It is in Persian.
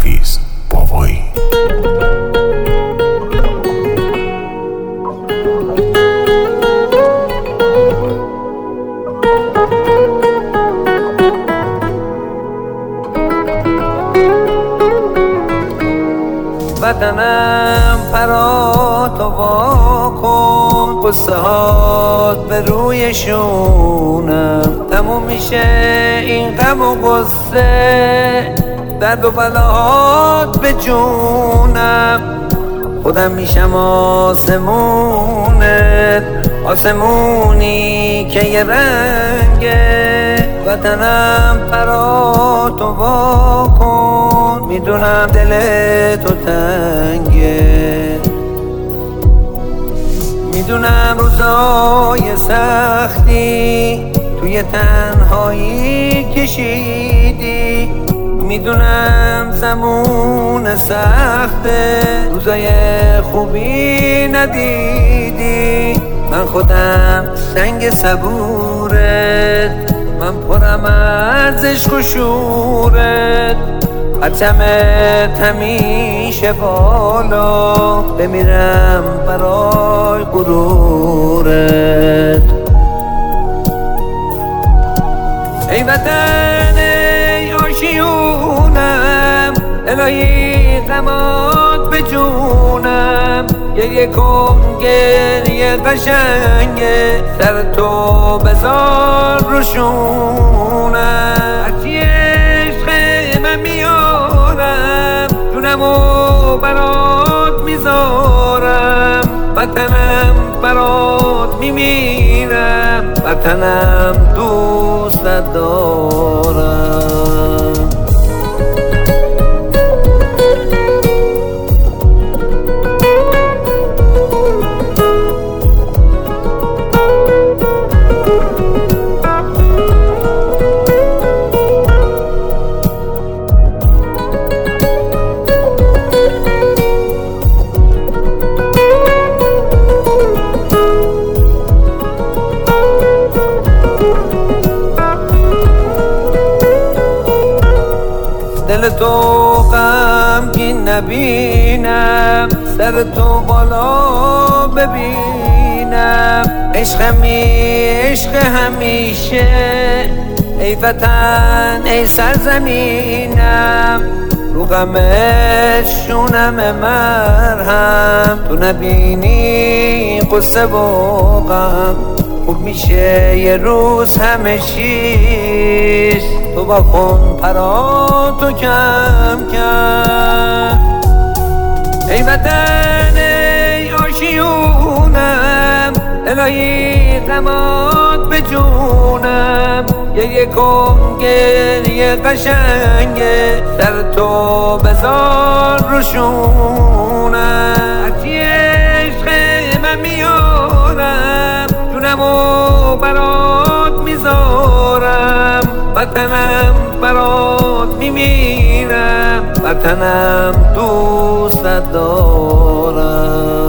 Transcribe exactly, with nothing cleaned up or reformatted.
حفیظ بابایی. وطنم پراتو وا کن، قصه هات به روی شونم تموم میشه این غم و قصه، درد و بلات به جونم. خودم میشم آسمونت، آسمونی که یه رنگه. وطنم پراتو وا کن، میدونم دل تو تنگه، میدونم روزای سختی توی تنهایی کشیدی، میدونم زمون سخته روزای خوبی ندیدی. من خودم سنگ صبورت، من پرم از عشق و شورت، پرچمت همیشه بالا، بمیرم برای غرورت. ای وطن ای آشیونم، الهی غمات به جونم. گریه کن گریه قشنگه، سر تو بذار رو شونم. هرچی عشق من میارم، جونمو برات میذارم. وطنم برات میمیرم، وطنم دوست دارم. دل تو غمگین نبینم، سر تو بالا ببینم. عشقمی عشق همیشه، ای وطن ای سرزمینم. رو غمت شونم مرهم، تو نبینی قصه و غم. خوب میشه یه روز همه چیز، تو با کن پراتو کم کم. ای وطن ای آشیونم، الهی غمات به جونم. گریه کن گریه قشنگه، سر تو بذار رو شونم. هرچی عشق من میارم، جونمو برات میذارم. وطنم برات میمیرم، وطنم دوست دارم.